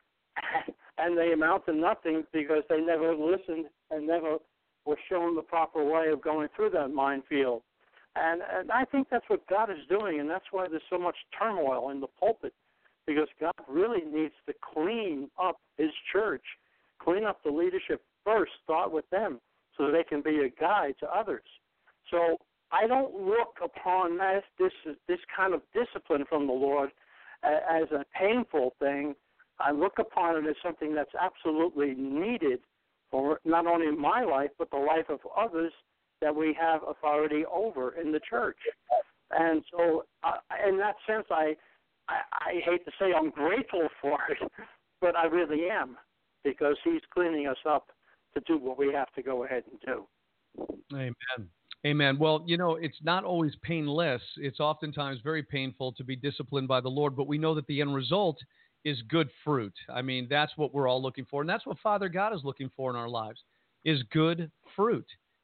And they amount to nothing because they never listened and never were shown the proper way of going through that minefield. And, and I think that's what God is doing, and that's why there's so much turmoil in the pulpit, because God really needs to clean up his church, clean up the leadership first, start with them so they can be a guide to others. So I don't look upon that, this, this kind of discipline from the Lord as a painful thing. I look upon it as something that's absolutely needed for not only my life, but the life of others that we have authority over in the church. And so uh, in that sense, I, I I hate to say I'm grateful for it, but I really am, because he's cleaning us up to do what we have to go ahead and do. Amen. Amen. Well, you know, it's not always painless. It's oftentimes very painful to be disciplined by the Lord, but we know that the end result is good fruit. I mean, that's what we're all looking for, and that's what Father God is looking for in our lives, is good fruit.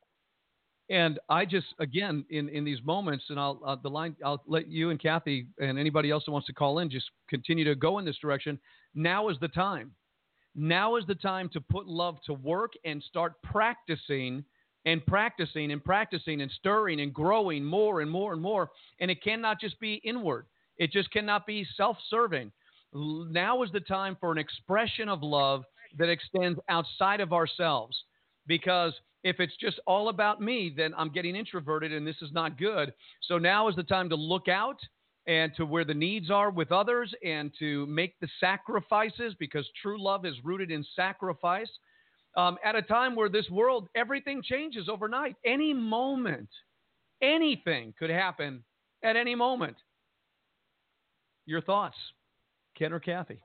And I just, again, in, in these moments, and I'll uh, the line, I'll let you and Kathy and anybody else that wants to call in just continue to go in this direction. Now is the time. Now is the time to put love to work and start practicing and practicing and practicing and stirring and growing more and more and more. And it cannot just be inward. It just cannot be self-serving. Now is the time for an expression of love that extends outside of ourselves, because if it's just all about me, then I'm getting introverted and this is not good. So now is the time to look out and to where the needs are with others and to make the sacrifices, because true love is rooted in sacrifice. Um, at a time where this world, everything changes overnight. Any moment, anything could happen at any moment. Your thoughts, Ken or Kathy?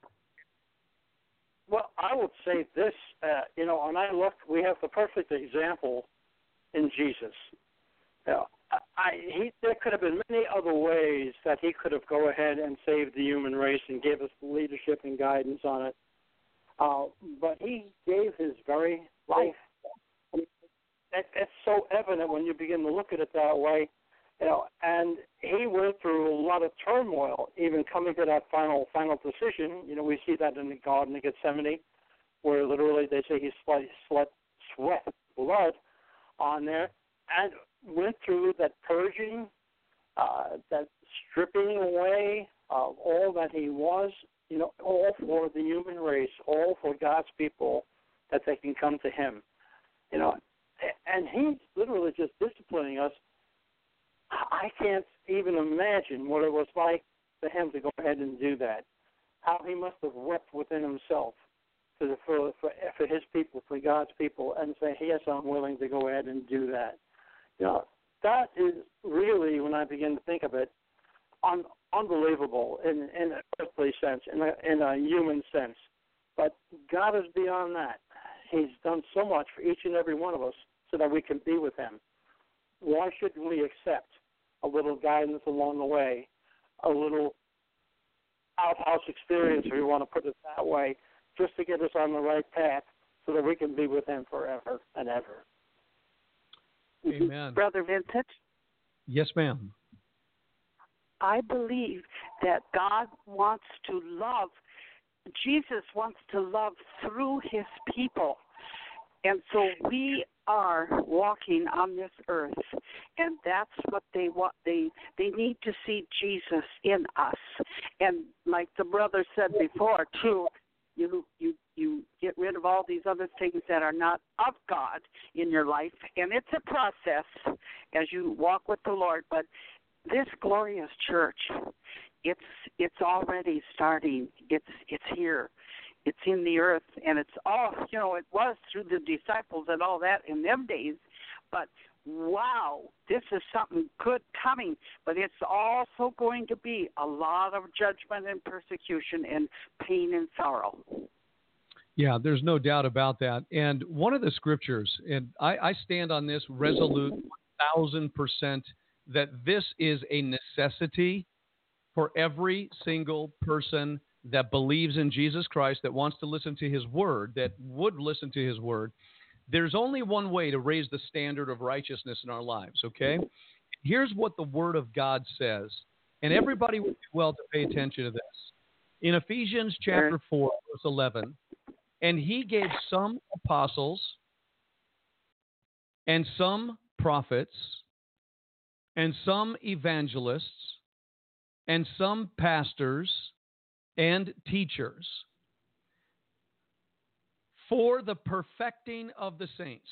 Well, I would say this, uh, you know, when I look, we have the perfect example in Jesus. You know, I, I, he, there could have been many other ways that he could have go ahead and saved the human race and gave us leadership and guidance on it. Uh, but he gave his very life. I mean, that, that's so evident when you begin to look at it that way. You know, and he went through a lot of turmoil, even coming to that final final decision. You know, we see that in the Garden of Gethsemane, where literally they say he sweat, sweat, sweat blood on there, and went through that purging, uh, that stripping away of all that he was, you know, all for the human race, all for God's people, that they can come to him. You know, and he's literally just disciplining us. I can't even imagine what it was like for him to go ahead and do that. How he must have wept within himself for, the, for, for, for his people, for God's people, and say, yes, I'm willing to go ahead and do that. You know, that is really, when I begin to think of it, un, unbelievable in, in an earthly sense, in a, in a human sense. But God is beyond that. He's done so much for each and every one of us so that we can be with him. Why shouldn't we accept a little guidance along the way, a little outhouse experience, if you want to put it that way, just to get us on the right path so that we can be with him forever and ever. Amen. Brother Vincent? Yes, ma'am. I believe that God wants to love, Jesus wants to love through his people. And so we are walking on this earth, and that's what they want. They they need to see Jesus in us. And like the brother said before, too, you you you get rid of all these other things that are not of God in your life, and it's a process as you walk with the Lord. But this glorious church, it's it's already starting. It's it's here. It's in the earth, and it's all, you know, it was through the disciples and all that in them days. But, wow, this is something good coming. But it's also going to be a lot of judgment and persecution and pain and sorrow. Yeah, there's no doubt about that. And one of the scriptures, and I, I stand on this resolute one thousand percent, that this is a necessity for every single person that believes in Jesus Christ, that wants to listen to his word, that would listen to his word. There's only one way to raise the standard of righteousness in our lives, okay? Here's what the word of God says, and everybody would do well to pay attention to this. In Ephesians chapter four, verse eleven, and he gave some apostles and some prophets and some evangelists and some pastors and teachers for the perfecting of the saints,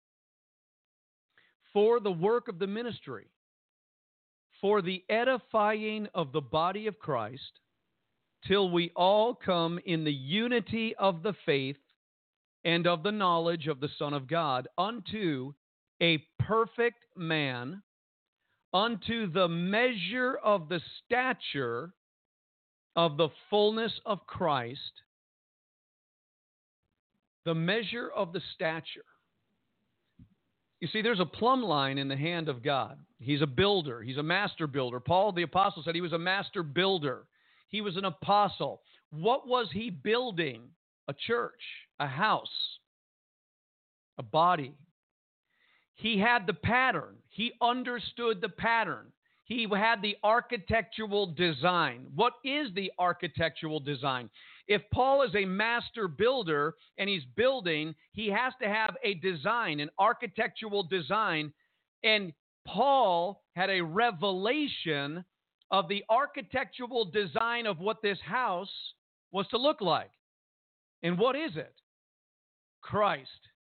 for the work of the ministry, for the edifying of the body of Christ, till we all come in the unity of the faith and of the knowledge of the Son of God, unto a perfect man, unto the measure of the stature of the fullness of Christ, the measure of the stature. You see, there's a plumb line in the hand of God. He's a builder. He's a master builder. Paul the apostle said he was a master builder. He was an apostle. What was he building? A church, a house, a body. He had the pattern. He understood the pattern. He had the architectural design. What is the architectural design? If Paul is a master builder and he's building, he has to have a design, an architectural design. And Paul had a revelation of the architectural design of what this house was to look like. And what is it? Christ.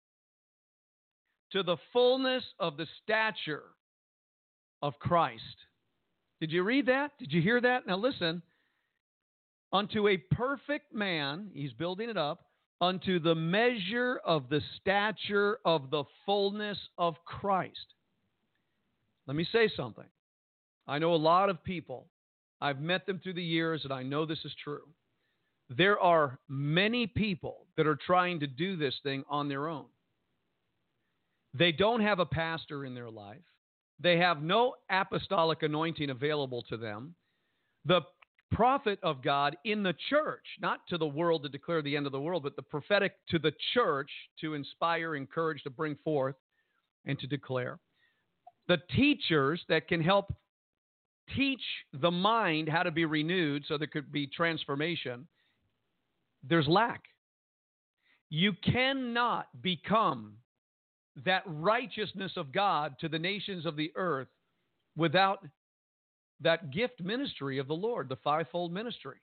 To the fullness of the stature of Christ. Did you read that? Did you hear that? Now listen. Unto a perfect man, he's building it up, unto the measure of the stature of the fullness of Christ. Let me say something. I know a lot of people. I've met them through the years, and I know this is true. There are many people that are trying to do this thing on their own. They don't have a pastor in their life. They have no apostolic anointing available to them. The prophet of God in the church, not to the world to declare the end of the world, but the prophetic to the church to inspire, encourage, to bring forth, and to declare. The teachers that can help teach the mind how to be renewed so there could be transformation, there's lack. You cannot become that righteousness of God to the nations of the earth without that gift ministry of the Lord, the fivefold ministry.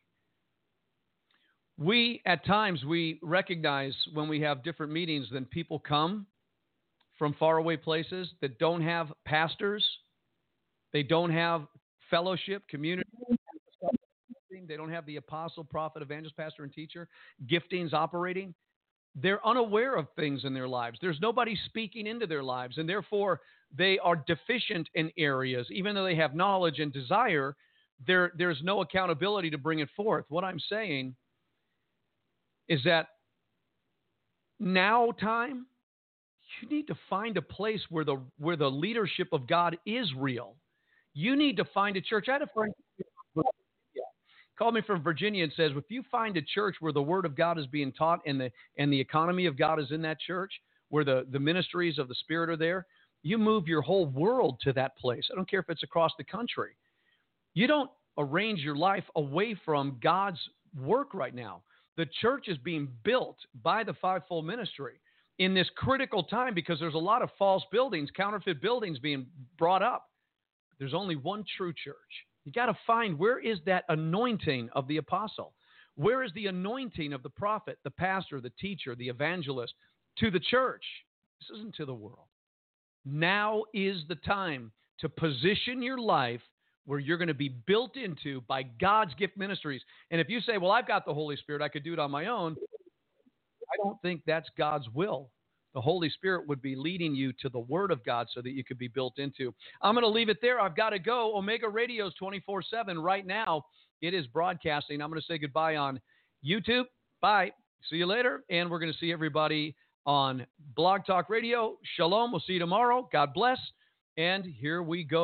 We, at times, we recognize when we have different meetings, then people come from faraway places that don't have pastors, they don't have fellowship, community, they don't have the apostle, prophet, evangelist, pastor, and teacher giftings operating. They're unaware of things in their lives. There's nobody speaking into their lives, and therefore they are deficient in areas. Even though they have knowledge and desire, there, there's no accountability to bring it forth. What I'm saying is that now time, you need to find a place where the where the leadership of God is real. You need to find a church. I had a friend called me from Virginia and says, if you find a church where the word of God is being taught and the and the economy of God is in that church, where the, the ministries of the Spirit are there, you move your whole world to that place. I don't care if it's across the country. You don't arrange your life away from God's work right now. The church is being built by the fivefold ministry. in this critical time, because there's a lot of false buildings, counterfeit buildings being brought up. There's only one true church. You got to find, where is that anointing of the apostle? Where is the anointing of the prophet, the pastor, the teacher, the evangelist to the church? This isn't to the world. Now is the time to position your life where you're going to be built into by God's gift ministries. And if you say, well, I've got the Holy Spirit, I could do it on my own, I don't think that's God's will. The Holy Spirit would be leading you to the Word of God so that you could be built into. I'm going to leave it there. I've got to go. Omega Radio is twenty-four seven right now. It is broadcasting. I'm going to say goodbye on YouTube. Bye. See you later. And we're going to see everybody on Blog Talk Radio. Shalom. We'll see you tomorrow. God bless. And here we go.